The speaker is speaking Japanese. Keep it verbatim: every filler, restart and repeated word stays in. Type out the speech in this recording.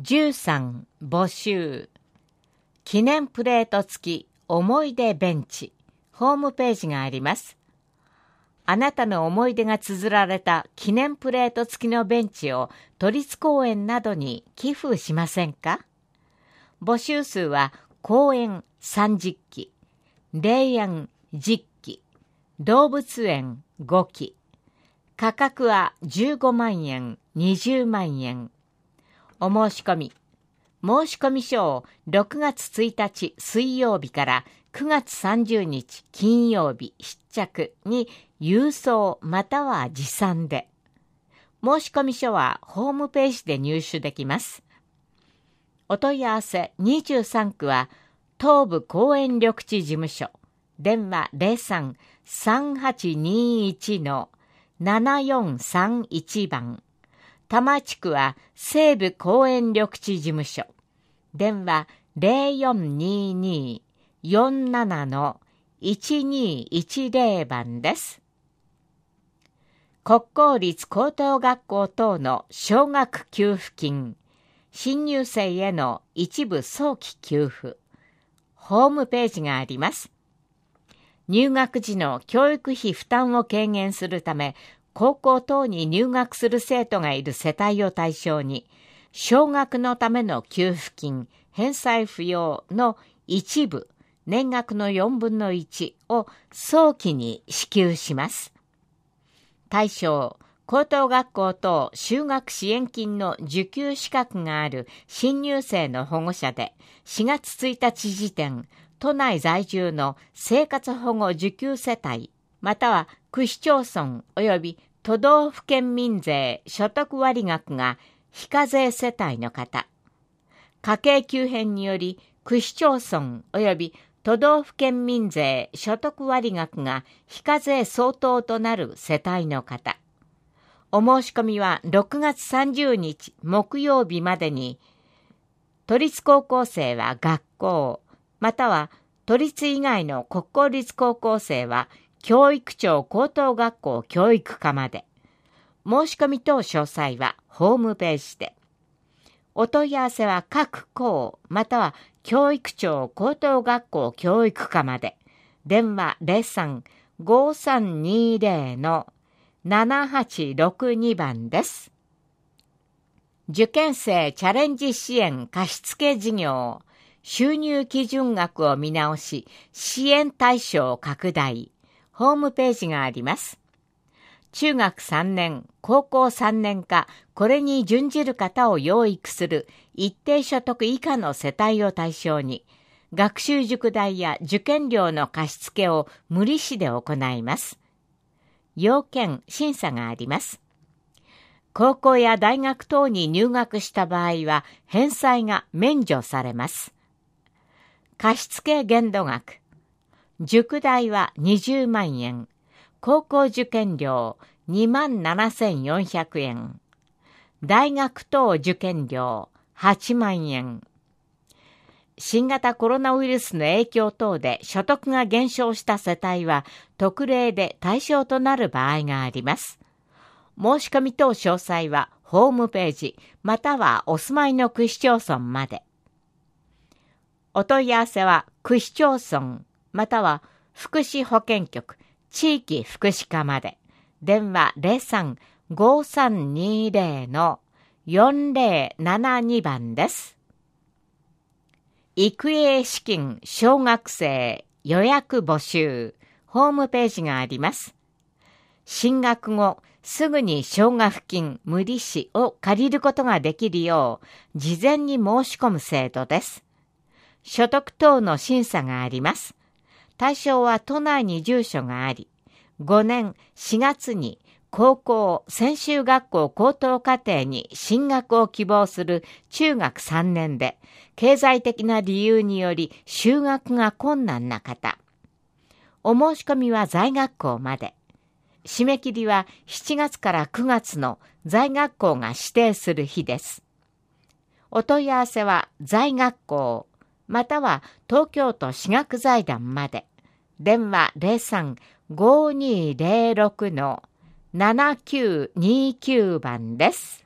じゅうさん募集記念プレート付き思い出ベンチホームページがあります。あなたの思い出が綴られた記念プレート付きのベンチを都立公園などに寄付しませんか？募集数は公園さんじゅっき、霊園じゅっき、動物園ごき。価格はじゅうごまんえん、にじゅうまんえん。お申し込み。申し込み書をろくがつついたち水曜日からくがつさんじゅうにち金曜日必着に郵送または持参で。申し込み書はホームページで入手できます。お問い合わせにじゅうさんくは東部公園緑地事務所。電話 ゼロさん さんはちにいち ななよんさんいち 番。多摩地区は西部公園緑地事務所。電話 ゼロよんにに よんなないちにいちゼロ 番です。国公立高等学校等の奨学給付金、新入生への一部早期給付、ホームページがあります。入学時の教育費負担を軽減するため、高校等に入学する生徒がいる世帯を対象に、奨学のための給付金、返済不要の一部、年額のよんぶんのいちを早期に支給します。対象、高等学校等就学支援金の受給資格がある新入生の保護者で、しがつついたち時点、都内在住の生活保護受給世帯、または区市町村及び都道府県民税所得割額が非課税世帯の方、家計急変により区市町村及び都道府県民税所得割額が非課税相当となる世帯の方、お申し込みはろくがつさんじゅうにち木曜日までに、都立高校生は学校、または都立以外の国公立高校生は教育庁高等学校教育課まで。申し込み等詳細はホームページで。お問い合わせは各校または教育庁高等学校教育課まで。電話 ゼロさん ごさんにゼロ ななはちろくに 番です。受験生チャレンジ支援貸付事業、収入基準額を見直し、支援対象拡大、ホームページがあります。中学さんねん、高校さんねんか、これに準じる方を養育する一定所得以下の世帯を対象に、学習塾代や受験料の貸付を無利子で行います。要件、審査があります。高校や大学等に入学した場合は、返済が免除されます。貸付限度額。塾代はにじゅうまんえん。高校受験料にまんななせんよんひゃくえん。大学等受験料はちまんえん。新型コロナウイルスの影響等で所得が減少した世帯は特例で対象となる場合があります。申し込み等詳細はホームページまたはお住まいの区市町村まで。お問い合わせは区市町村または福祉保健局地域福祉課まで。電話 ゼロさん ごさんにゼロ よんゼロななに 番です。育英資金小学生予約募集、ホームページがあります。進学後、すぐに奨学金無利子を借りることができるよう、事前に申し込む制度です。所得等の審査があります。対象は都内に住所があり、ごねんしがつに高校専修学校高等課程に進学を希望する中学さんねんで、経済的な理由により就学が困難な方。お申し込みは在学校まで。締め切りはしちがつからくがつの在学校が指定する日です。お問い合わせは在学校、または東京都私学財団まで。電話 ゼロさん ごにゼロろく ななきゅうにきゅう 番です。